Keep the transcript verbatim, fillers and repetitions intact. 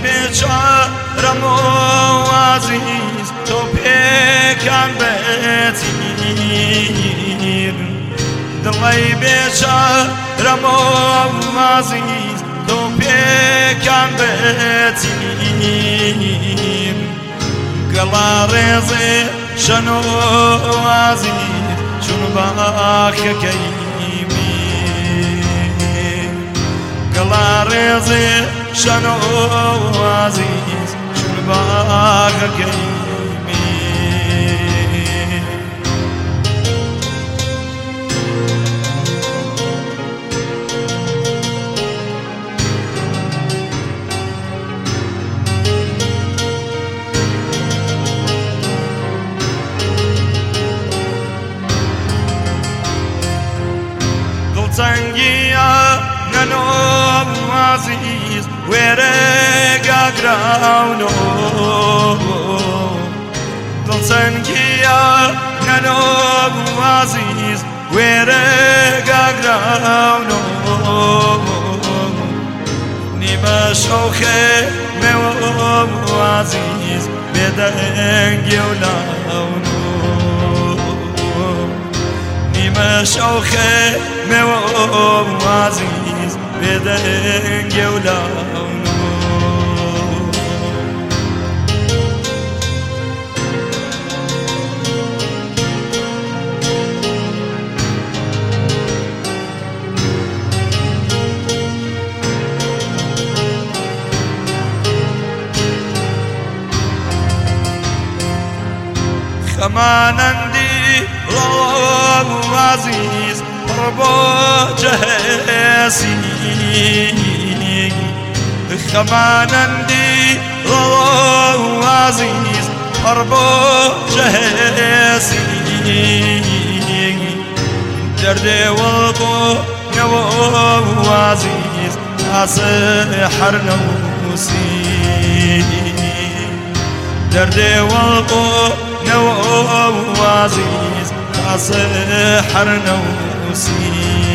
بیچارم و عزیز تو پیکم بتیر دڵی بیچارم و عزیز تو پیکم بتیر گەڵا ڕێزێ شەن و عزیز چون باخەکەی گەڵا ڕێزێ شەن و عزیز چون باخەکەی دڵتەنگیە نەنۆ عزیز وێرەگە گراونۆ دڵتەنگیە نەنۆ عزیز وێرەگە گراونۆ نیمە شەو خێمەوە عزیز بێدەنگی و لاونۆ نیمە شەو خێمەوە عزیز بێدەنگی و لاونۆ خەمانەندی ڕۆڵ عزیز پڕ بۆ جەهێزی خەمانەندی ڕۆڵ عزیز پڕ بۆ جەهێزی دەردێوە بۆ نەوە عزیز تاسە هەر نەوسی دەردێوە بۆ نەوە عزیز تاسە هەر نەوسی